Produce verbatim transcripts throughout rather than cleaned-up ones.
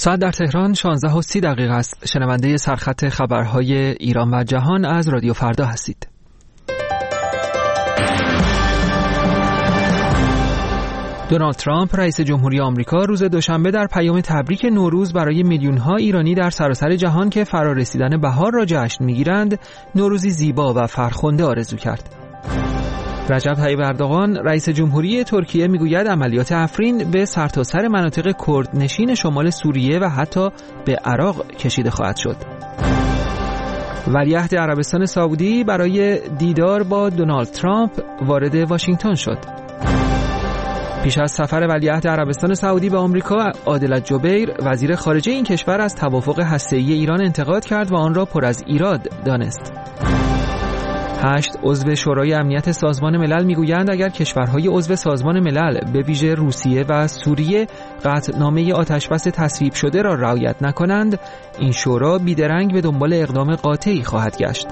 ساعت در تهران شانزده و سی دقیقه است. شنونده سرخط خبرهای ایران و جهان از رادیو فردا هستید. دونالد ترامپ رئیس جمهوری آمریکا روز دوشنبه در پیام تبریک نوروز برای میلیون‌ها ایرانی در سراسر جهان که فرارسیدن بهار را جشن می‌گیرند، نوروزی زیبا و فرخنده آرزو کرد. رجب طیب اردوغان رئیس جمهوری ترکیه میگوید عملیات افرین به سرتاسر مناطق کردنشین شمال سوریه و حتی به عراق کشیده خواهد شد. ولیعهد عربستان سعودی برای دیدار با دونالد ترامپ وارد واشنگتن شد. پیش از سفر ولیعهد عربستان سعودی به آمریکا، عادل جبیر وزیر خارجه این کشور از توافق هسته‌ای ایران انتقاد کرد و آن را پر از ایراد دانست. هشت عضو شورای امنیت سازمان ملل میگویند اگر کشورهای عضو سازمان ملل به ویژه روسیه و سوریه قطعنامه آتشبس تصویب شده را رعایت نکنند، این شورا بیدرنگ به دنبال اقدام قاطعی خواهد گشت.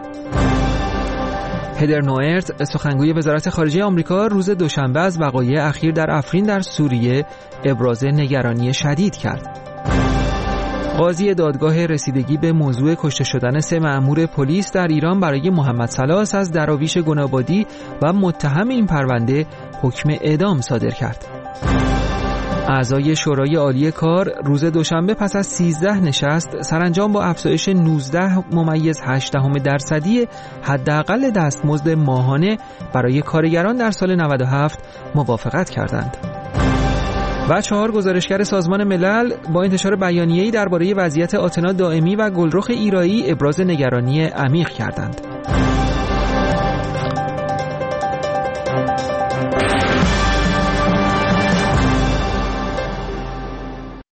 هدر نوئرت سخنگوی وزارت خارجه آمریکا روز دوشنبه از وقایع اخیر در افرین در سوریه ابراز نگرانی شدید کرد. قاضی دادگاه رسیدگی به موضوع کشته شدن سه مأمور پلیس در ایران برای محمد سلاس از دراویش گنابادی و متهم این پرونده حکم اعدام صادر کرد. اعضای شورای عالی کار روز دوشنبه پس از سیزده نشست سرانجام با افزایش نوزده ممیز هشت دهم درصدی حداقل دستمزد ماهانه برای کارگران در سال نود و هفت موافقت کردند. و چهار گزارشگر سازمان ملل با انتشار بیانیه‌ای درباره وضعیت آتنا دائمی و گلرخ ایرایی ابراز نگرانی عمیق کردند.